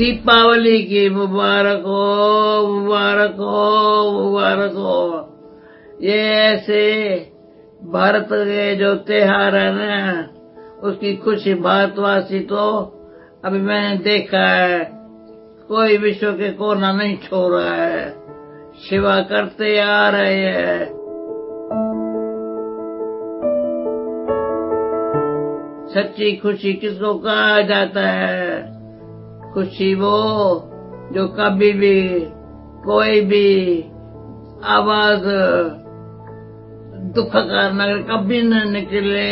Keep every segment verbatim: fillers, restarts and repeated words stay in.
दीपावली की मुबारक हो, मुबारक हो, मुबारक हो। ये ऐसे भारत के जो त्योहार है ना, उसकी खुशी भारतवासी तो अभी मैंने देखा है, कोई विश्व के कोना नहीं छोड़ रहा है, सेवा करते आ रहे हैं। सच्ची खुशी किसको कहा जाता है? खुशी वो जो कभी भी कोई भी आवाज दुख का नगर कभी न निकले।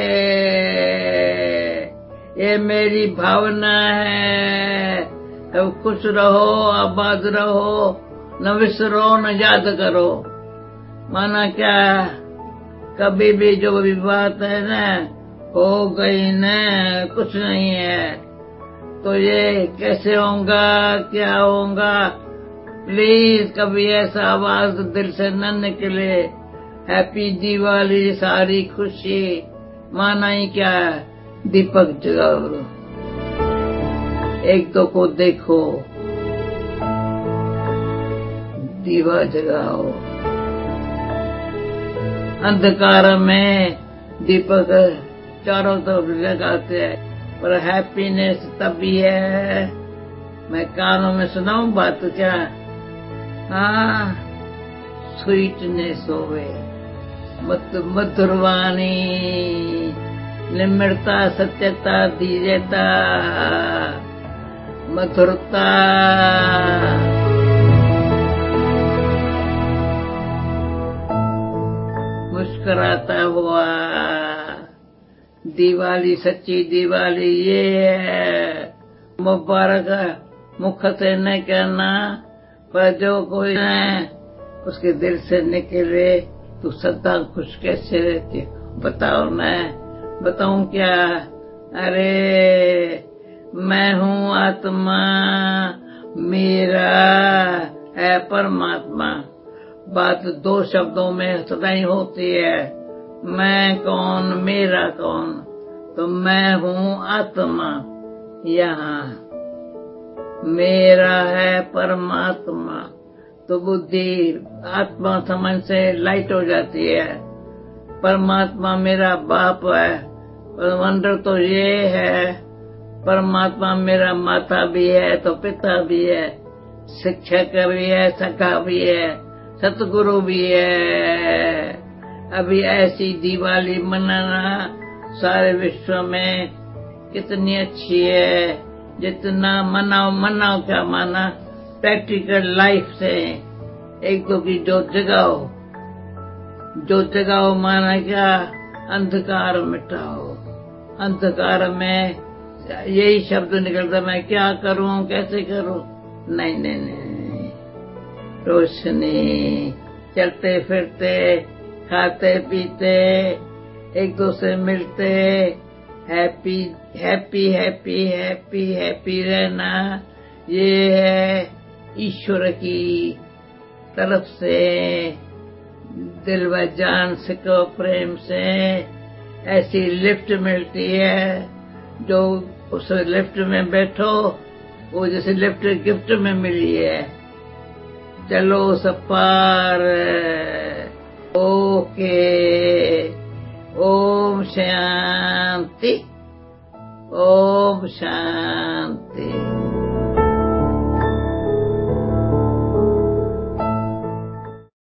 ये मेरी भावना है। अब खुश रहो, आबाद रहो, न विसरो न याद करो। माना क्या, कभी भी जो भी बात है ना, हो गई न, कुछ नहीं है। तो ये कैसे होगा, क्या होगा? प्लीज कभी ऐसा आवाज दिल से न निकले। हैप्पी दिवाली, सारी खुशी। माना ही क्या है, दीपक जगाओ, एक दो को देखो, दीवा जगाओ। अंधकार में दीपक चारों तरफ जगाते हैं, पर हैप्पीनेस तभी है। मैं कानों में सुनाऊं बात क्या? हाँ, स्वीटनेस होवे, मत मधुरवाणी, निम्रता, सत्यता, धीरता, मधुरता। मुस्कुराता हुआ दिवाली, सच्ची दिवाली ये है। मुबारक मुख से न कहना, पर जो कोई है उसके दिल से निकले तो सदा खुश कैसे रहती? बताओ, मैं बताऊं क्या? अरे मैं हूँ आत्मा, मेरा है परमात्मा। बात दो शब्दों में सदा ही होती है, मैं कौन, मेरा कौन? तो मैं हूँ आत्मा यहाँ, मेरा है परमात्मा। तो बुद्धि आत्मा समझ से लाइट हो जाती है। परमात्मा मेरा बाप है, पर वंडर तो ये है, परमात्मा मेरा माता भी है तो पिता भी है, शिक्षक भी है, सखा भी है, सतगुरु भी है। अभी ऐसी दिवाली मनाना सारे विश्व में कितनी अच्छी है। जितना मनाओ मनाओ, क्या माना, प्रैक्टिकल लाइफ से एक दो की जोत जगाओ। जोत जगाओ माना क्या, अंधकार मिटाओ। अंधकार में यही शब्द निकलता, मैं क्या करूं, कैसे करूं? नहीं नहीं नहीं, रोशनी, चलते फिरते, खाते पीते, एक दूसरे मिलते, happy happy happy happy happy रहना, ये है ईश्वर की तरफ से दिल व जान से को प्रेम से ऐसी लिफ्ट मिलती है। जो उस लिफ्ट में बैठो, वो जैसे लिफ्ट गिफ्ट में मिली है। चलो सब पार। ओके, ओम शांति, ओम शांति।